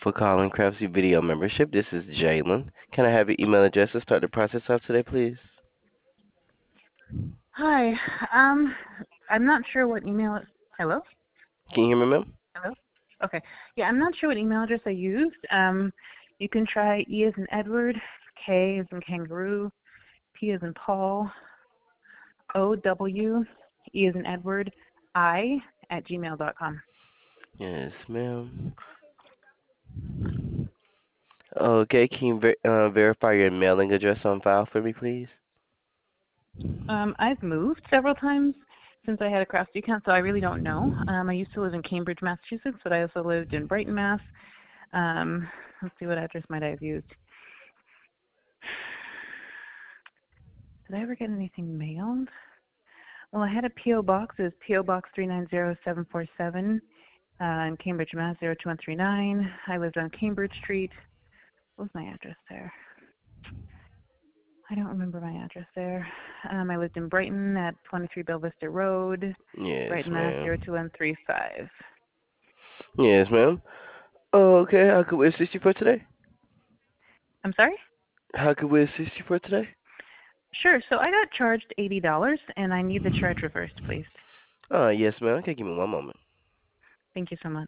for calling Craftsy Video Membership. This is Jalen. Can I have your email address to start the process off today, please? Hi. Um, I'm not sure what email. Hello? Can you hear me, ma'am? Hello? Okay. Yeah, I'm not sure what email address I used. You can try E as in Edward, K as in kangaroo, P as in Paul, O-W, E as in Edward, I at gmail.com. Yes, ma'am. Okay, can you verify your mailing address on file for me, please? I've moved several times since I had a Craftsy account, so I really don't know. I used to live in Cambridge, Massachusetts, but I also lived in Brighton, Mass. Let's see, what address might I have used? Did I ever get anything mailed? Well, I had a P.O. box. It was P.O. Box 390747 in Cambridge, Mass. 02139. I lived on Cambridge Street. What was my address there? I don't remember my address there. I lived in Brighton at 23 Bell Vista Road, Yes, Brighton, Mass. ma'am. 02135. Yes, ma'am. Okay, how could we assist you for today? I'm sorry? How could we assist you for today? Sure. So I got charged $80, and I need the charge reversed, please. Yes, ma'am. Okay, give me one moment. Thank you so much.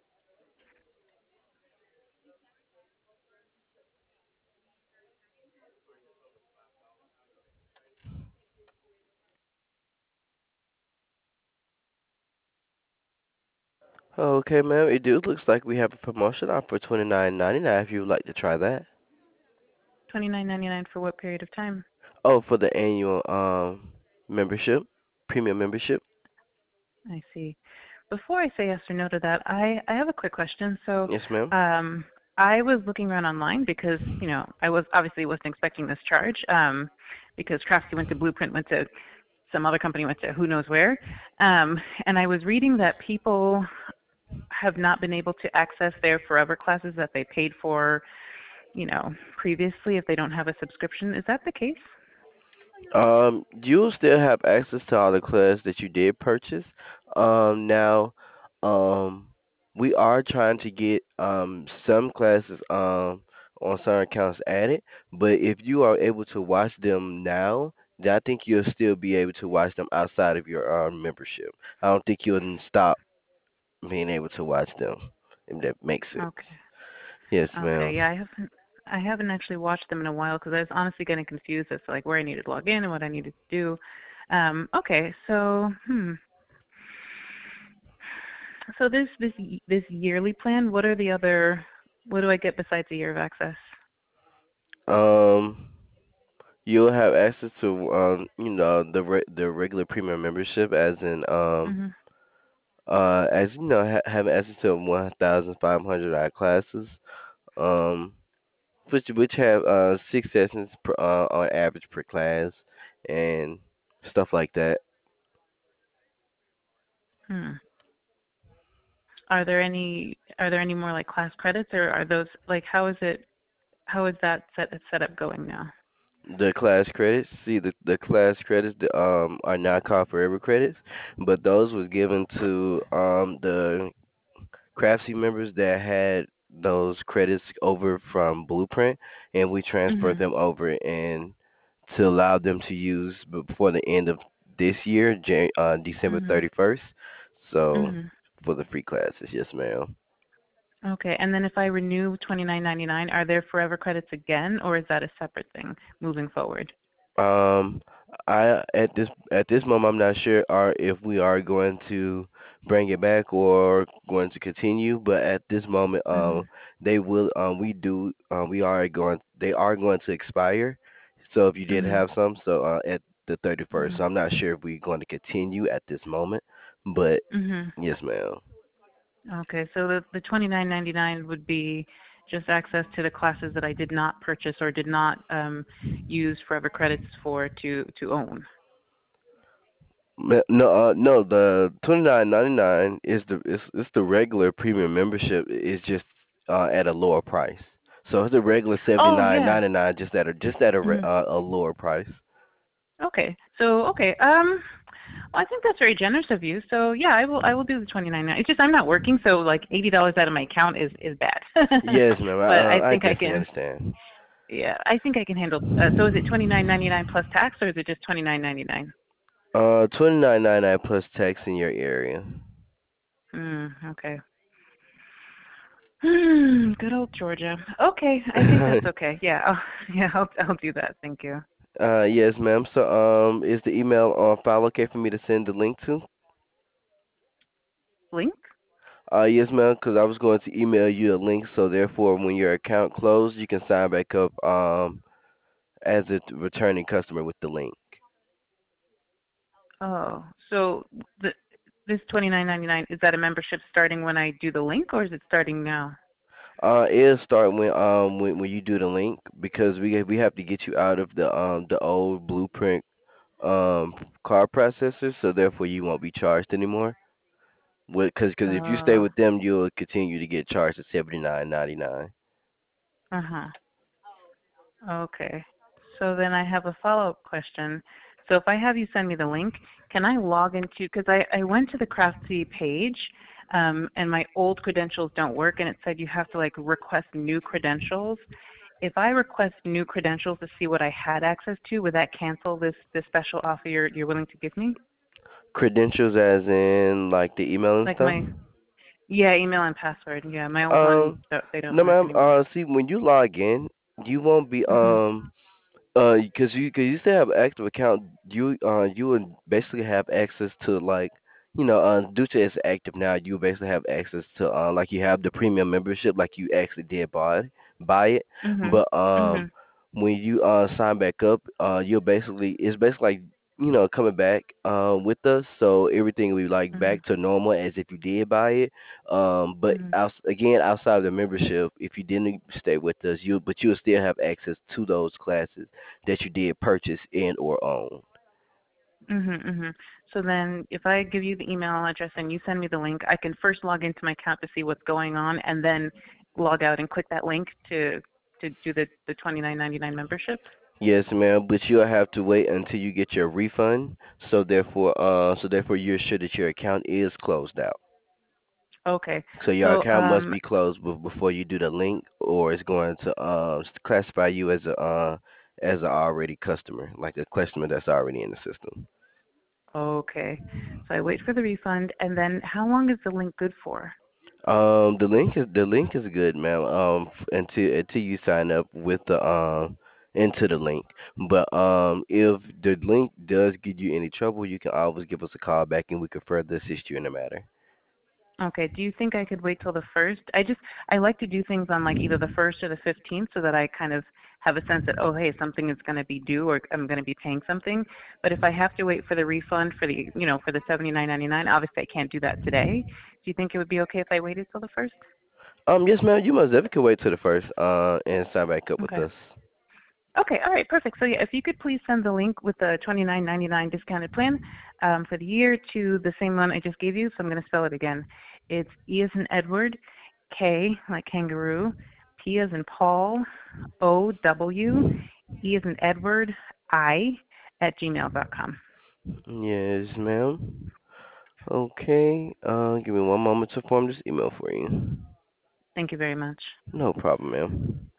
Okay, ma'am. It do looks like we have a promotion on for $29.99 if you would like to try that. $29.99 for what period of time? Oh, for the annual membership, premium membership. I see. Before I say yes or no to that, I have a quick question. So Yes, ma'am. I was looking around online because, I was obviously wasn't expecting this charge because Craftsy went to Blueprint, went to some other company, went to who knows where. And I was reading that people have not been able to access their Forever classes that they paid for, previously if they don't have a subscription. Is that the case? You'll still have access to all the classes that you did purchase. Now, um, we are trying to get some classes on certain accounts added, but if you are able to watch them now, then I think you'll still be able to watch them outside of your membership. I don't think you'll stop being able to watch them, if that makes sense. Okay. Yes, Okay. ma'am. Yeah, I haven't actually watched them in a while because I was honestly getting confused as to like where I needed to log in and what I needed to do. Okay, so so this yearly plan. What are the other? What do I get besides a year of access? Um, you'll have access to the regular premium membership, as in Mhm. as you know having access to 1,500 odd classes, um, which have 6 sessions on average per class, and stuff like that. Hmm. Are there any more like class credits, or are those like how is that set up going now? The class credits, see the class credits are not called forever credits, but those was given to the Craftsy members that had those credits over from Blueprint, and we transferred Mhm. them over and to allow them to use before the end of this year, December Mhm. 31st. So Mhm. for the free classes, yes, ma'am. Okay, and then if I renew 29.99, are there forever credits again, or is that a separate thing moving forward? Um, I at this moment I'm not sure if we are going to bring it back or going to continue, but at this moment Mhm. they will we are going they are going to expire. So if you did Mhm. have some, so at the 31st, so Mhm. I'm not sure if we're going to continue at this moment, but Mhm. yes, ma'am. Okay, so the 29.99 would be just access to the classes that I did not purchase or did not use forever credits for to own. No, the 29.99 is it's the regular premium membership. It's just at a lower price. So it's the regular seventy Oh nine yeah. ninety nine, just at a Mhm. a lower price. Okay. So okay. Well, I think that's very generous of you. So yeah, I will do the 29. It's just I'm not working, so like $80 out of my account is bad. Yes, ma'am. But I I think I definitely can. understand. Yeah, I think I can handle. So is it 29.99 plus tax, or is it just 29.99? 29.99 plus tax in your area. Okay. Good old Georgia. Okay, I think that's okay. Yeah, yeah, I'll do that. Thank you. Yes, ma'am. So, is the email on file okay for me to send the link to? Link? Yes, ma'am, because I was going to email you a link, so therefore, when your account closed, you can sign back up as a returning customer with the link. Oh, so the this 29.99, is that a membership starting when I do the link, or is it starting now? It'll start when you do the link because we have to get you out of the old Blueprint um card processor, so therefore you won't be charged anymore. Because if you stay Oh, with them, you'll continue to get charged at 79.99. uh-huh. Okay. So then I have a follow-up question. So if I have you send me the link, can I log into, because I went to the Craftsy page, and my old credentials don't work, and it said you have to like request new credentials. If I request new credentials to see what I had access to, would that cancel this special offer you're willing to give me? Credentials, as in like the email and Like stuff. my, yeah, email and password. Yeah, my old one, Um, they don't no, work ma'am. anymore. See, when you log in, you won't be Mhm. cause you still have an active account. You would basically have access to like, due to it's active now, you basically have access to like you have the premium membership, like you actually did buy it. Mhm. But Mhm. when you sign back up, you'll basically it's basically like coming back with us, so everything will be like Mhm. back to normal as if you did buy it. But Mhm. again, outside of the membership, if you didn't stay with us, you'll still have access to those classes that you did purchase in or own. Mhm. Mhm. So then, if I give you the email address and you send me the link, I can first log into my account to see what's going on, and then log out and click that link to do the 29.99 membership. Yes, ma'am, but you'll have to wait until you get your refund. So therefore, you're sure that your account is closed out. Okay. So your So account must be closed before you do the link, or it's going to classify you as an already customer, like a customer that's already in the system. okay. So I wait for the refund, and then how long is the link good for? The link is good, ma'am. Until you sign up with the into the link. But if the link does give you any trouble, you can always give us a call back and we can further assist you in the matter. Okay. Do you think I could wait till the first? I like to do things on like either the first or the 15th so that I kind of have a sense that, oh hey, something is going to be due or I'm going to be paying something. But if I have to wait for the refund for the for the 79.99, obviously I can't do that today. Do you think it would be okay if I waited till the first? Yes, ma'am. You most definitely can wait till the first and sign back up with Okay. us. Okay, all right, perfect. So yeah, if you could please send the link with the 29.99 discounted plan for the year to the same one I just gave you. So I'm going to spell it again. It's E as in Edward, K like kangaroo, P as in Paul, O W, E as in Edward, I at gmail.com. Yes, ma'am. Okay. Give me one moment to form this email for you. Thank you very much. No problem, ma'am.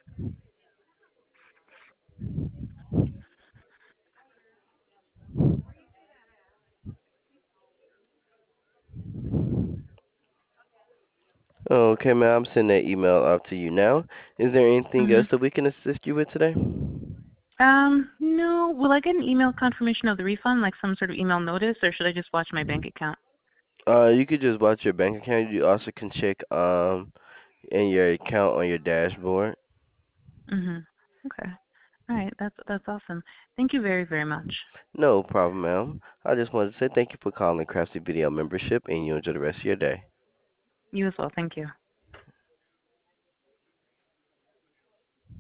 Okay, ma'am. I'm sending that email out to you now. Is there anything else Mhm. that we can assist you with today? No. Will I get an email confirmation of the refund, like some sort of email notice, or should I just watch my bank account? You could just watch your bank account. You also can check in your account on your dashboard. Mhm. Okay. All right. That's awesome. Thank you very, very much. No problem, ma'am. I just wanted to say thank you for calling Craftsy Video Membership, and you enjoy the rest of your day. You as well. Thank you.